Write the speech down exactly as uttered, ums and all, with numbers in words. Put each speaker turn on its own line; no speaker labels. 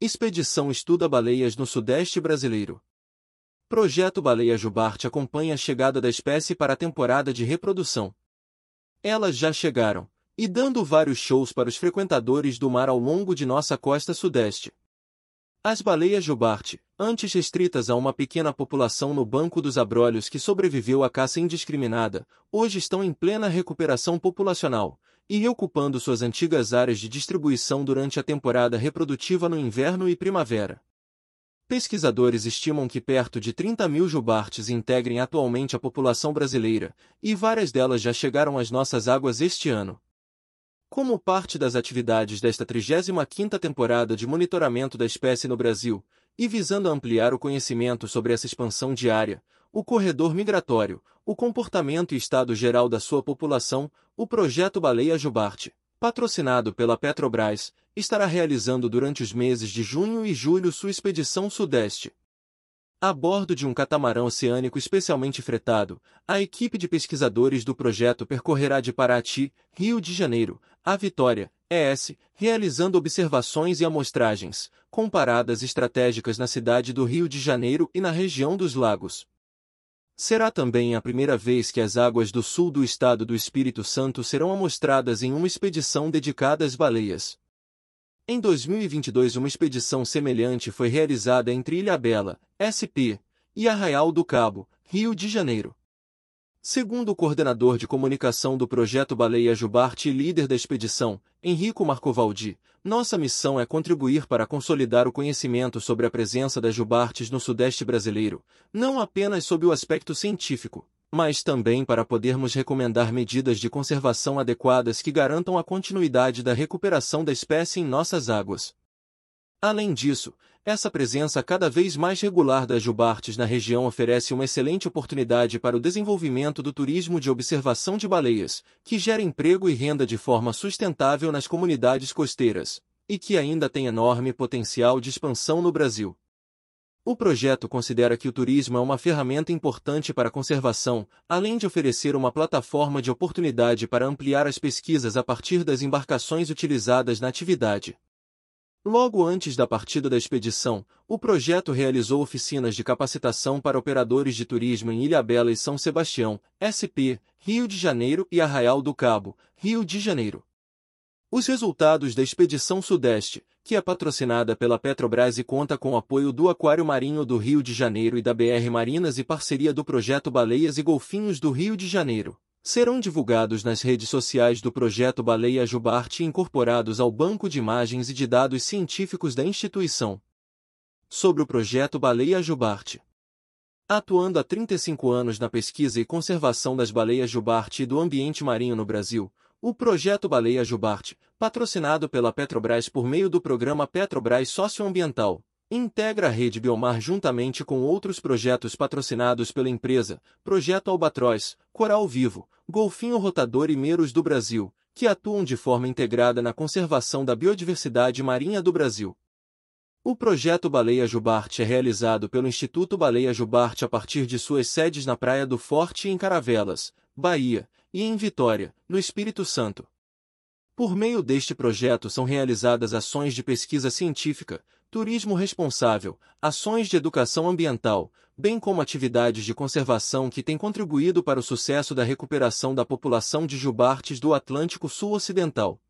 Expedição estuda baleias no Sudeste brasileiro. Projeto Baleia Jubarte acompanha a chegada da espécie para a temporada de reprodução. Elas já chegaram, e dando vários shows para os frequentadores do mar ao longo de nossa costa sudeste. As baleias jubarte, antes restritas a uma pequena população no Banco dos Abrolhos que sobreviveu à caça indiscriminada, hoje estão em plena recuperação populacional, e reocupando suas antigas áreas de distribuição durante a temporada reprodutiva no inverno e primavera. Pesquisadores estimam que perto de trinta mil jubartes integrem atualmente a população brasileira, e várias delas já chegaram às nossas águas este ano. Como parte das atividades desta trigésima quinta temporada de monitoramento da espécie no Brasil, e visando ampliar o conhecimento sobre essa expansão diária, o corredor migratório, o comportamento e estado geral da sua população, o Projeto Baleia Jubarte, patrocinado pela Petrobras, estará realizando durante os meses de junho e julho sua expedição sudeste. A bordo de um catamarã oceânico especialmente fretado, a equipe de pesquisadores do projeto percorrerá de Paraty, Rio de Janeiro, a Vitória, E S, realizando observações e amostragens, com paradas estratégicas na cidade do Rio de Janeiro e na região dos lagos. Será também a primeira vez que as águas do sul do estado do Espírito Santo serão amostradas em uma expedição dedicada às baleias. Em dois mil e vinte e dois uma expedição semelhante foi realizada entre Ilhabela, S P, e Arraial do Cabo, Rio de Janeiro. Segundo o coordenador de comunicação do Projeto Baleia Jubarte e líder da expedição, Henrico Marcovaldi, nossa missão é contribuir para consolidar o conhecimento sobre a presença das jubartes no Sudeste brasileiro, não apenas sob o aspecto científico, mas também para podermos recomendar medidas de conservação adequadas que garantam a continuidade da recuperação da espécie em nossas águas. Além disso, essa presença cada vez mais regular das jubartes na região oferece uma excelente oportunidade para o desenvolvimento do turismo de observação de baleias, que gera emprego e renda de forma sustentável nas comunidades costeiras, e que ainda tem enorme potencial de expansão no Brasil. O projeto considera que o turismo é uma ferramenta importante para a conservação, além de oferecer uma plataforma de oportunidade para ampliar as pesquisas a partir das embarcações utilizadas na atividade. Logo antes da partida da expedição, o projeto realizou oficinas de capacitação para operadores de turismo em Ilhabela e São Sebastião, S P, Rio de Janeiro e Arraial do Cabo, Rio de Janeiro. Os resultados da Expedição Sudeste, que é patrocinada pela Petrobras e conta com o apoio do Aquário Marinho do Rio de Janeiro e da B R Marinas e parceria do Projeto Baleias e Golfinhos do Rio de Janeiro, serão divulgados nas redes sociais do Projeto Baleia Jubarte e incorporados ao banco de imagens e de dados científicos da instituição. Sobre o Projeto Baleia Jubarte. Atuando há trinta e cinco anos na pesquisa e conservação das baleias jubarte e do ambiente marinho no Brasil, o Projeto Baleia Jubarte, patrocinado pela Petrobras por meio do programa Petrobras Socioambiental, integra a Rede Biomar juntamente com outros projetos patrocinados pela empresa, Projeto Albatroz, Coral Vivo, Golfinho Rotador e Meros do Brasil, que atuam de forma integrada na conservação da biodiversidade marinha do Brasil. O Projeto Baleia Jubarte é realizado pelo Instituto Baleia Jubarte a partir de suas sedes na Praia do Forte e em Caravelas, Bahia, e em Vitória, no Espírito Santo. Por meio deste projeto são realizadas ações de pesquisa científica, turismo responsável, ações de educação ambiental, bem como atividades de conservação que têm contribuído para o sucesso da recuperação da população de jubartes do Atlântico Sul Ocidental.